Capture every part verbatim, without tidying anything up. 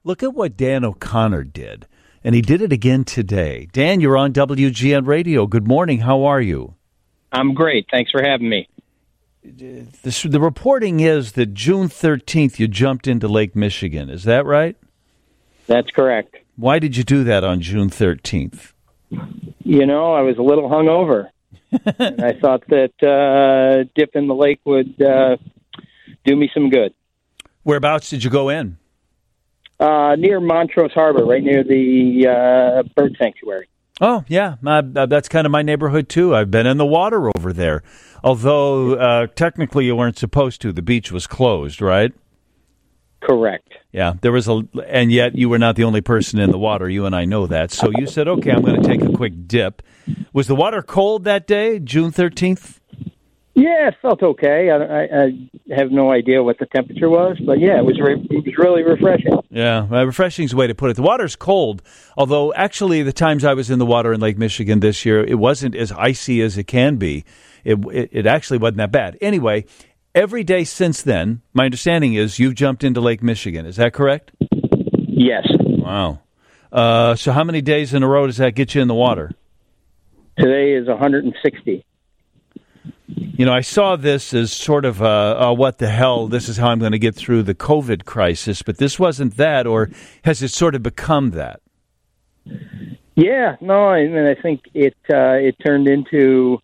Look at what Dan O'Connor did, and he did it again today. Dan, you're on W G N Radio. Good morning. How are you? I'm great. Thanks for having me. This, the reporting is that June thirteenth you jumped into Lake Michigan. Is that right? That's correct. Why did you do that on June thirteenth? You know, I was a little hungover. And I thought that uh, dip in the lake would uh, do me some good. Whereabouts did you go in? Uh, near Montrose Harbor, right near the uh, bird sanctuary. Oh, yeah. Uh, that's kind of my neighborhood, too. I've been in the water over there. Although, uh, technically, you weren't supposed to. The beach was closed, right? Correct. Yeah, there was a, and yet you were not the only person in the water. You and I know that. So you said, okay, I'm going to take a quick dip. Was the water cold that day, June thirteenth? Yeah, it felt okay. I, I, I have no idea what the temperature was, but yeah, it was re- it was really refreshing. Yeah, well, refreshing is the way to put it. The water's cold, although actually the times I was in the water in Lake Michigan this year, it wasn't as icy as it can be. It, it, it actually wasn't that bad. Anyway, every day since then, my understanding is you've jumped into Lake Michigan. Is that correct? Yes. Wow. Uh, so how many days in a row does that get you in the water? Today is one hundred sixty. You know, I saw this as sort of, uh, uh, what the hell, this is how I'm going to get through the COVID crisis, but this wasn't that, or has it sort of become that? Yeah, no, I mean, I think it uh, it turned into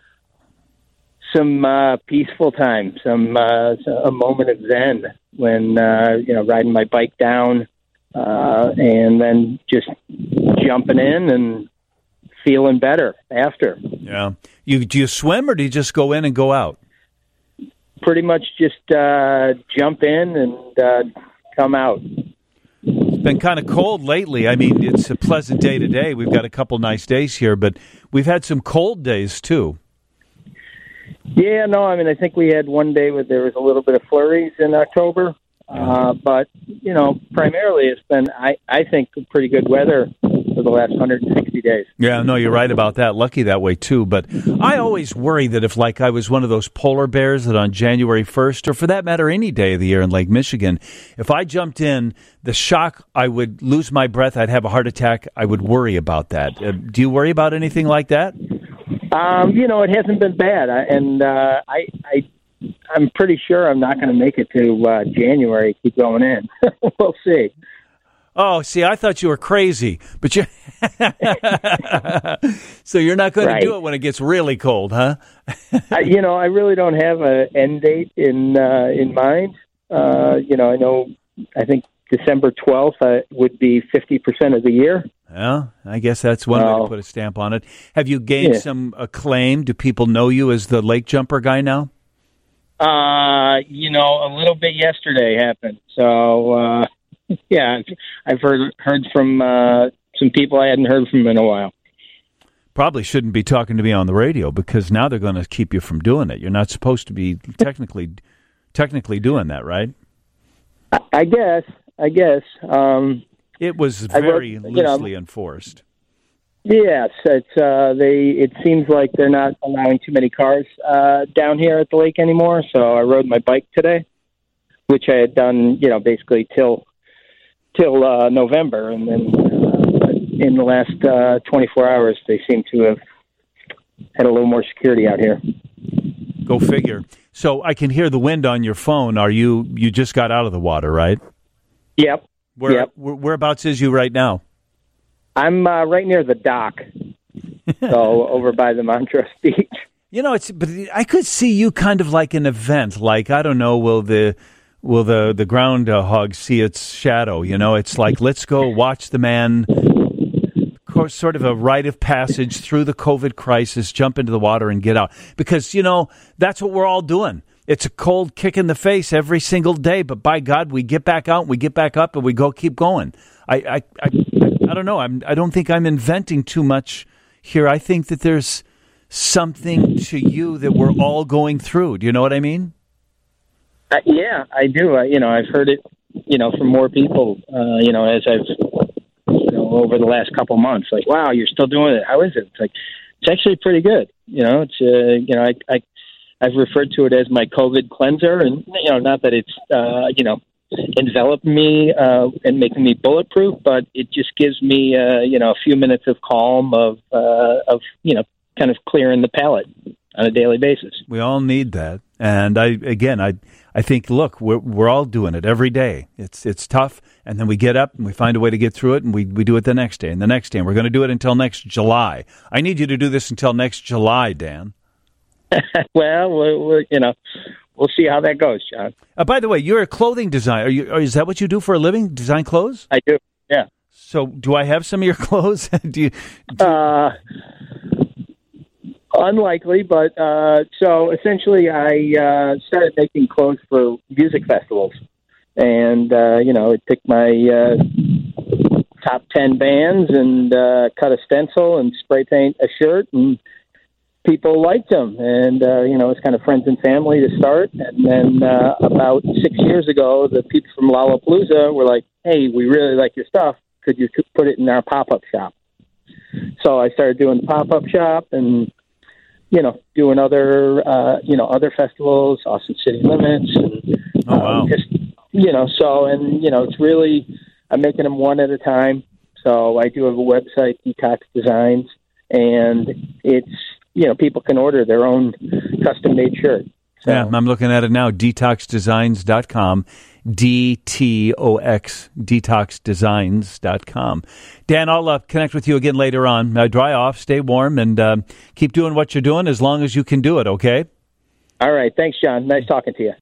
some uh, peaceful time, some uh, a moment of zen when, uh, you know, riding my bike down uh, and then just jumping in and feeling better after. Yeah. You do you swim or do you just go in and go out? Pretty much just uh, jump in and uh, come out. It's been kind of cold lately. I mean, it's a pleasant day today. We've got a couple nice days here, but we've had some cold days too. Yeah, no, I mean, I think we had one day where there was a little bit of flurries in October. Uh, but, you know, primarily it's been, I, I think, pretty good weather for the last one hundred sixty days. Yeah, no, you're right about that. Lucky that way, too. But I always worry that if, like, I was one of those polar bears that on January first, or for that matter, any day of the year in Lake Michigan, if I jumped in, the shock, I would lose my breath, I'd have a heart attack, I would worry about that. Uh, do you worry about anything like that? Um, you know, it hasn't been bad. I, and uh, I... I I'm pretty sure I'm not going to make it to uh, January. Keep going in. We'll see. Oh, see, I thought you were crazy, but you. So you're not going right. to do it when it gets really cold, huh? I, you know, I really don't have an end date in uh, in mind. Uh, you know, I know. I think December twelfth uh, would be fifty percent of the year. Well, I guess that's one well, way to put a stamp on it. Have you gained yeah. some acclaim? Do people know you as the lake jumper guy now? Uh, you know, a little bit yesterday happened. So, uh, yeah, I've heard heard from uh, some people I hadn't heard from in a while. Probably shouldn't be talking to me on the radio because now they're going to keep you from doing it. You're not supposed to be technically technically doing that, right? I, I guess. I guess. Um, it was very wrote, loosely you know, enforced. Yes, it's uh, they. It seems like they're not allowing too many cars uh, down here at the lake anymore. So I rode my bike today, which I had done, you know, basically till till uh, November, and then uh, in the last uh, twenty-four hours, they seem to have had a little more security out here. Go figure. So I can hear the wind on your phone. Are you? You just got out of the water, right? Yep. Where, yep. Where, whereabouts is you right now? I'm uh, right near the dock, so over by the Montrose Beach. You know, it's but I could see you kind of like an event, like I don't know, will the will the the groundhog see its shadow? You know, it's like let's go watch the man. Of course, sort of a rite of passage through the COVID crisis, jump into the water and get out, because you know that's what we're all doing. It's a cold kick in the face every single day, but by God, we get back out, we get back up, and we go keep going. I, I, I, I don't know. I'm, I don't think I'm inventing too much here. I think that there's something to you that we're all going through. Do you know what I mean? Uh, yeah, I do. Uh, you know, I've heard it, you know, from more people, uh, you know, as I've, you know, over the last couple months. Like, wow, you're still doing it. How is it? It's like, it's actually pretty good. You know, it's, uh, you know, I, I, I've referred to it as my COVID cleanser. And, you know, not that it's, uh, you know, envelop me uh, and making me bulletproof, but it just gives me, uh, you know, a few minutes of calm of, uh, of, you know, kind of clearing the palate on a daily basis. We all need that. And I, again, I, I think, look, we're, we're all doing it every day. It's, it's tough. And then we get up and we find a way to get through it, and we, we do it the next day and the next day. And we're going to do it until next July. I need you to do this until next July, Dan. well, we're, we're, you know, we'll see how that goes, John. Uh, by the way, you're a clothing designer. Are you, or is that what you do for a living? Design clothes? I do. Yeah. So, do I have some of your clothes? do you? Do you... Uh, unlikely, but uh, so essentially, I uh, started making clothes for music festivals, and uh, you know, I picked my uh, top ten bands and uh, cut a stencil and spray paint a shirt, and people liked them, and uh, you know, it's kind of friends and family to start. And then uh, about six years ago, the people from Lollapalooza were like, "Hey, we really like your stuff. Could you put it in our pop-up shop?" So I started doing the pop-up shop, and you know, doing other uh, you know other festivals, Austin City Limits, and oh, wow. um, just you know, so and you know, it's really I'm making them one at a time. So I do have a website, Detox Designs, and it's you know, people can order their own custom-made shirt. So. Yeah, I'm looking at it now, detox designs dot com, D T O X, detox designs dot com. Dan, I'll uh, connect with you again later on. Uh, dry off, stay warm, and uh, keep doing what you're doing as long as you can do it, okay? All right. Thanks, John. Nice talking to you.